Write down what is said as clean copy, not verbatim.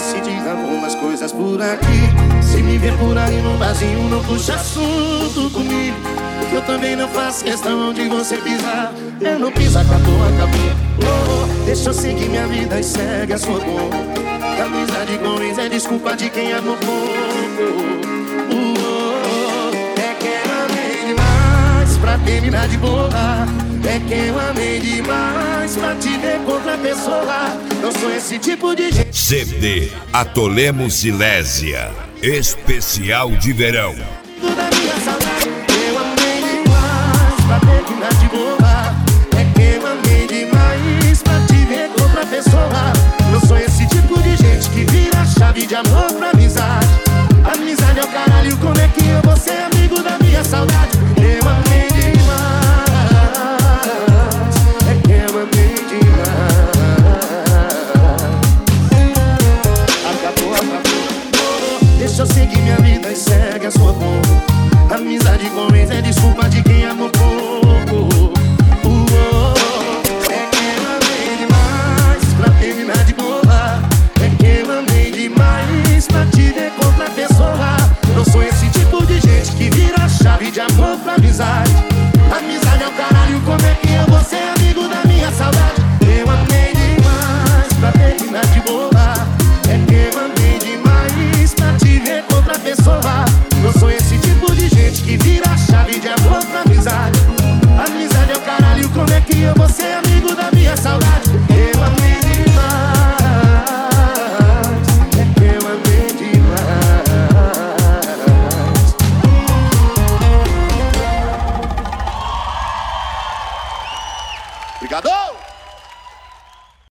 decidir algumas coisas por aqui. Se me ver por aí no barzinho, não puxa assunto comigo, que eu também não faço questão de você pisar. Eu não piso, acabou, acabou. Deixa eu seguir minha vida e segue a sua conta. Amizade com ex é desculpa de quem amou pouco. É que eu amei demais pra terminar de boa. É que eu amei demais pra te ver com outra pessoa. Não sou esse tipo de gente. CD Atolemos Silésia, especial de verão. Da minha saudade, eu amei demais pra terminar de boa. É que eu amei demais pra te ver com outra pessoa. Não sou esse tipo de gente que vira a chave de amor pra amizade. Amizade é o caralho, como é que eu vou ser amigo da minha saudade? Eu amei demais, é que eu amei demais. Acabou, acabou. Deixa eu seguir minha vida e segue a sua conta. Amizade com ex é desculpa de quem amou pouco. É que eu amei demais pra terminar de boa. É que eu amei demais pra te ver com outra pessoa. Não sou esse tipo de gente que vira a chave de amor pra amizade. Amizade é o caralho, como é que eu vou ser amigo da minha saudade? Eu amei demais pra terminar de boa. É que eu amei demais pra te ver com outra pessoa. Não sou esse tipo de gente que vira a chave de amor pra amizade. Amizade é o caralho, como é que eu vou ser amigo da minha saudade? Eu amei demais, é que eu amei demais. Obrigado!